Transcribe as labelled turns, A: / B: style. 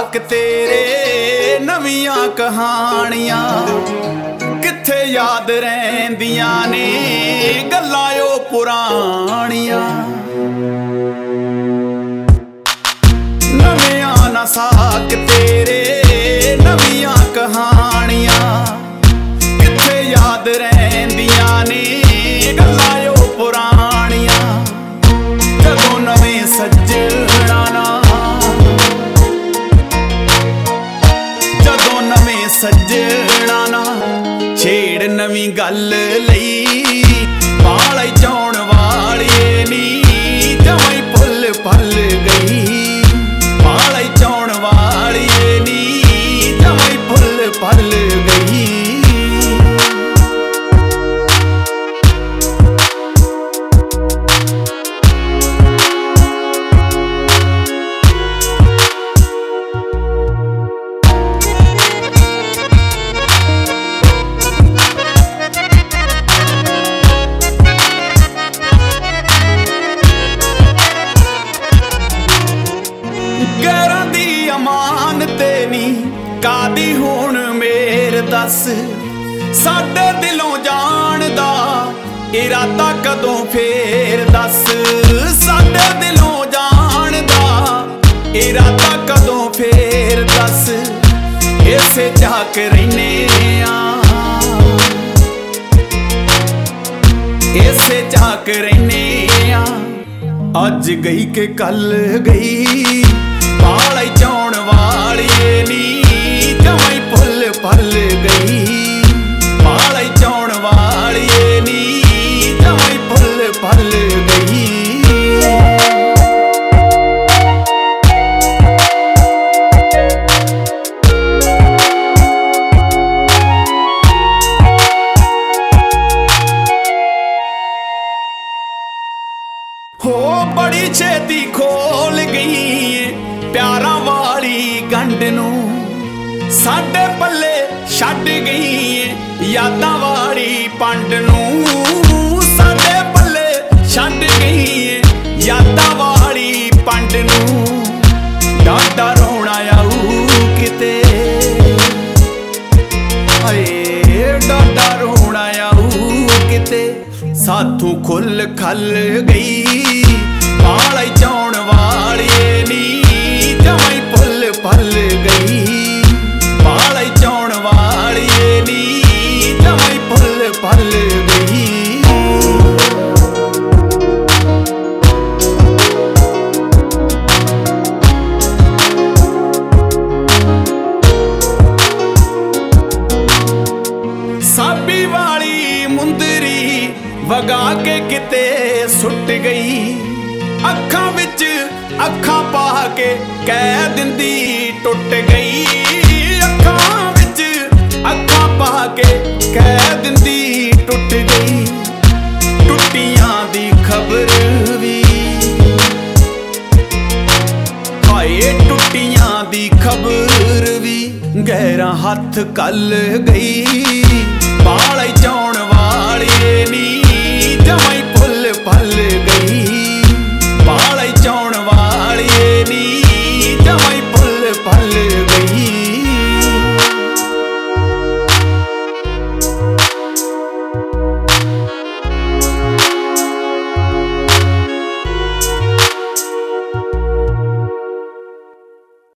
A: ਸਾਕ तेरे नवीआं कहानियां किथे याद रहिंदियां ने गल्लां ओ पुराणियां। नवीआं ना साक तेरे नवीआं कहानियां किथे याद रहिंदियां ने गल्लां ओ पुराणियां। जदों नवें सज्जणा ना सज्जणा ना छेड़ नवीं गल लई पाले चौण वालिए नी जमाई पुल पल गई। पाले चौण वालिए नी जमाई पुल पल गई। कादी हुण मेर दस साडे दिलों जानदा इरादा कदों फेर दस। साडे दिलों जानदा इरादा कदों फेर दस। इसे झाक रहिने इसे झाक रहिने अज गई के कल गई। पाले चौण वालिए नी जमाई पुल पल गई। पाले चौण वालिए नी जमाई पुल पल गई। हो बड़ी छेती खोल गई प्यारां वाली गंढ नूं साडे पल्ले छड्ड गई यादां वाली पंड नूं। साडे पल्ले छड्ड गई यादां वाली पंड नूं। डाडा रोना आऊ किते हाए डाडा रोना आऊ किते साथों खुल खल गई। पाले चौण वालिए नी जमाई पुल पल गई। पाले चौण वालिए नी जमाई पुल पल गई। साबी वाली मुंदरी वगा के किते सुट गई। अखां विच अखां पा के कह दिंदी टुट गई। अखां विच अखां पा के कह दिंदी टुट गई। टुटियां दी खबर भी हाए टुटियां दी खबर भी गहरा हथ कल गई। पाले चौण वालिए नी जमाई पुल पल गई। पाले चौण वालिए नी जमाई पुल पल गई।